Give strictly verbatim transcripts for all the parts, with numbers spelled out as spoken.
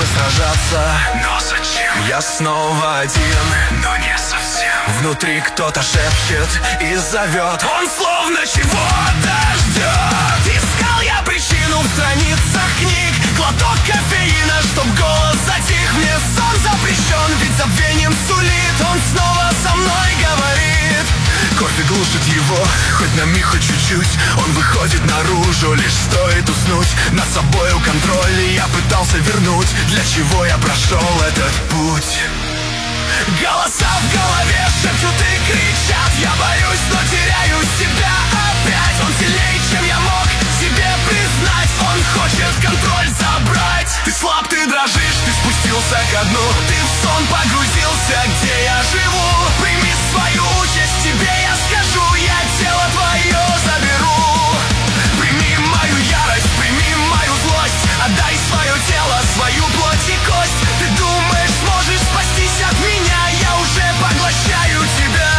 сражаться. Но зачем? Я снова один, но не совсем. Внутри кто-то шепчет и зовет. Он словно чего-то ждет. Искал я причину в страницах книг. Глоток кофеина, чтоб голос затих. Мне сон запрещен, ведь забвением сулит. Он снова со мной говорит. Кофе глушит его, хоть на миг, хоть чуть-чуть. Он выходит наружу, лишь стоит уснуть. Над собою контроль я пытался вернуть. Для чего я прошел этот путь? Голоса в голове шепчут и кричат. Я боюсь, но теряю себя опять. Он сильнее, чем я мог себе признать. Он хочет контроль забрать. Ты слаб, ты дрожишь, ты спустился ко дну. Ты в сон погрузился, где я живу. Прими свою участь, тебе я скажу. Я тело твое заберу. Прими мою ярость, прими мою злость. Отдай свое тело, свою плоть и кость. Ты думаешь, сможешь спастись от меня? Я уже поглощаю тебя.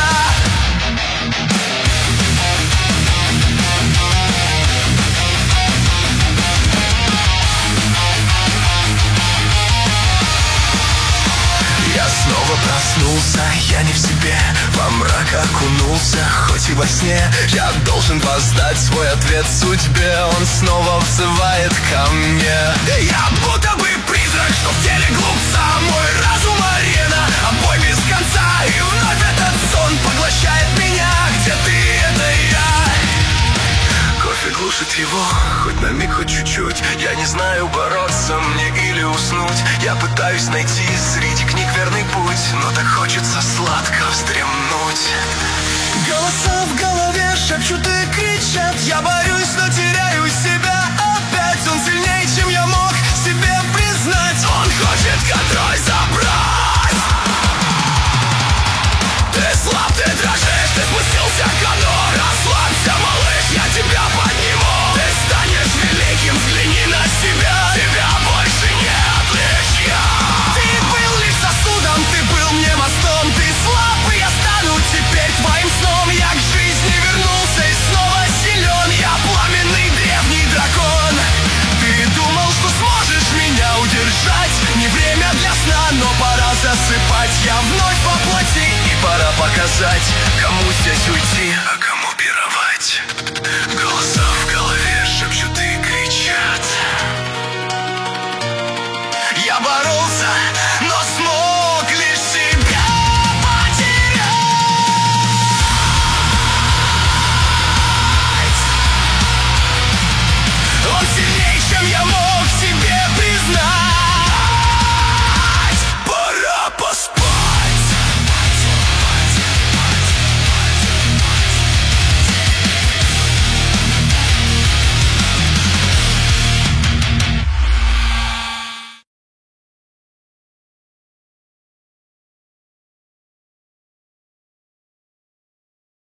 Я снова проснулся, я не в себе. Во мрак окунулся, хоть и во сне. Я должен воздать свой ответ судьбе. Он снова взывает ко мне. Я будто бы призрак, что в теле глупца. Мой разум арена, а бой без конца. И вновь этот сон поглощает меня. Где ты, это я. Кофе глушит его, хоть на миг, хоть чуть-чуть. Я не знаю, бороться мне или уснуть. Я пытаюсь найти среди книг верный путь, но так хочется сладко вздремнуть. Голоса в голове шепчут и кричат. Я борюсь, но теряю себя опять. Он сильнее, чем я мог себе признать. Он хочет контроль забрать. Ты слаб, ты дрожишь, ты спустился ко дну. Расслабься, малыш, я тебя подниму. Ты станешь великим, взгляни на себя. Тебя больше не отвлечь я. Ты был лишь сосудом, ты был мне мостом. Ты слаб, и я стану теперь твоим сном. Я к жизни вернулся и снова силен. Я пламенный древний дракон. Ты думал, что сможешь меня удержать. Не время для сна, но пора засыпать. Я вновь по плоти, и пора показать, кому здесь уйти, а кому пировать. Голоса